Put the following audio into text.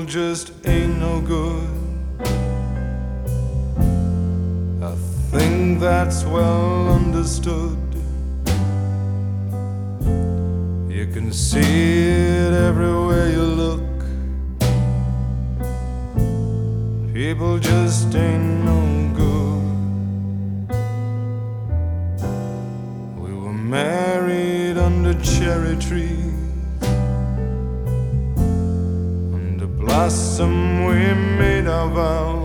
People just ain't no good. I think that's well understood. You can see it everywhere you look. People just ain't no good. We were married under cherry trees, under blossom we made our vows.